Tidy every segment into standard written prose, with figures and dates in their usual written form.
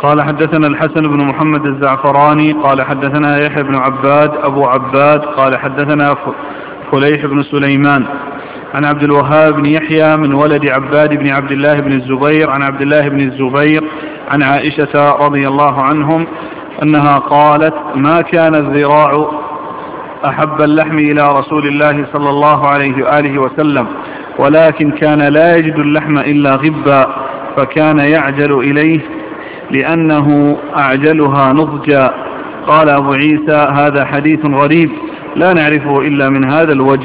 قال حدثنا الحسن بن محمد الزعفراني قال حدثنا يحيى بن عباد أبو عباد قال حدثنا فليح بن سليمان عن عبد الوهاب بن يحيى من ولد عباد بن عبد الله بن الزبير عن عبد الله بن الزبير عن عائشة رضي الله عنهم أنها قالت: ما كان الذراع أحب اللحم إلى رسول الله صلى الله عليه وآله وسلم، ولكن كان لا يجد اللحم إلا غبا، فكان يعجل إليه لأنه أعجلها نضجا. قال أبو عيسى: هذا حديث غريب لا نعرفه إلا من هذا الوجه.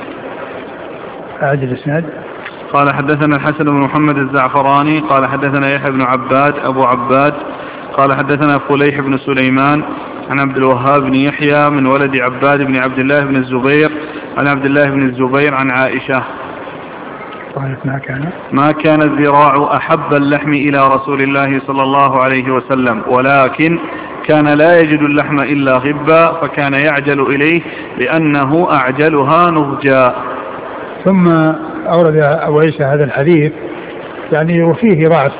أعد الإسناد. قال حدثنا الحسن بن محمد الزعفراني قال حدثنا يحيى بن عباد أبو عباد قال حدثنا فليح بن سليمان عن عبد الوهاب بن يحيى من ولد عباد بن عبد الله بن الزبير عن عبد الله بن الزبير عن عائشة قالت: ما كان الذراع أحب اللحم إلى رسول الله صلى الله عليه وسلم، ولكن كان لا يجد اللحم إلا غبا، فكان يعجل إليه لأنه أعجلها نضجا. ثم أورد أبو عيسى هذا الحديث يعني وفيه ضعف،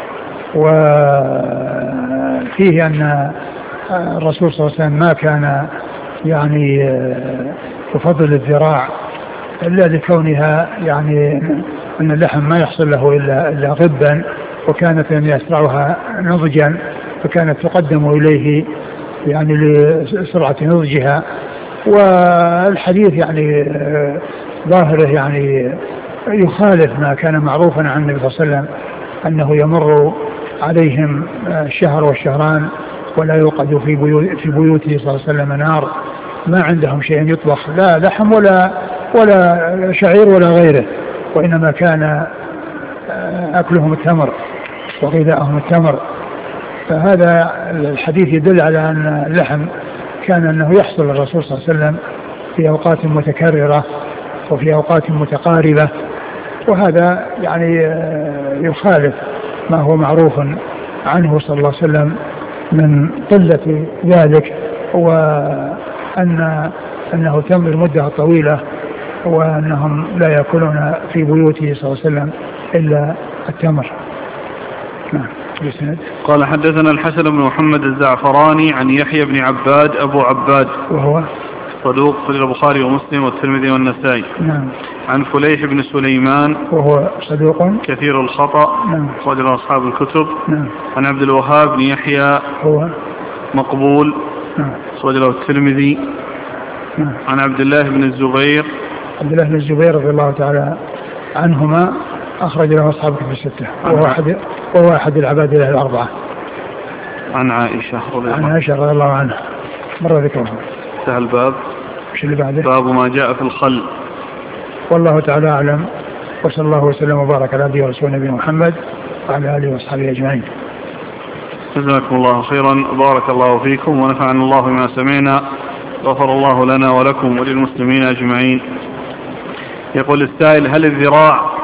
وفيه أن الرسول صلى الله عليه وسلم ما كان يعني يفضل الذراع إلا لكونها يعني أن اللحم ما يحصل له إلا غبا، وكانت يسرعها نضجا، فكانت تقدم إليه يعني لسرعة نضجها. والحديث يعني ظاهره يعني يخالف ما كان معروفا عن النبي صلى الله عليه وسلم، أنه يمر عليهم الشهر والشهران ولا يوقد في بيوته صلى الله عليه وسلم نار، ما عندهم شيء يطبخ، لا لحم ولا شعير ولا غيره، وإنما كان أكلهم التمر وغذاءهم التمر. فهذا الحديث يدل على أن اللحم كان أنه يحصل للرسول صلى الله عليه وسلم في أوقات متكررة وفي أوقات متقاربة، وهذا يعني يخالف ما هو معروف عنه صلى الله عليه وسلم من قلة ذلك، وأنه تم المدة طويلة، وأنهم لا يأكلون في بيوته صلى الله عليه وسلم إلا التمر. قال حدثنا الحسن بن محمد الزعفراني عن يحيى بن عباد أبو عباد وهو صدوق في البخاري ومسلم والترمذي والنسائي. نعم. عن فليح بن سليمان وهو صدوق كثير الخطأ. نعم. أخرج له أصحاب الكتب. نعم. عن عبد الوهاب بن يحيى هو مقبول. نعم. أخرج له الترمذي. نعم. عن عبد الله بن الزبير رضي الله تعالى عنهما أخرج له أصحاب الكتب الستة، وهو أحد العباد له الأربعة. عن عائشة رضي الله عنها مر ذكرها. انتهى الباب. ايش اللي بعده؟ باب ما جاء في الخل. والله تعالى أعلم، وصلى الله وسلم وبارك على عبده ورسوله نبينا محمد وعلى آله وأصحابه أجمعين. جزاكم الله خيرا، بارك الله فيكم ونفعنا الله بما سمعنا، غفر الله لنا ولكم وللمسلمين أجمعين. يقول السائل: هل الذراع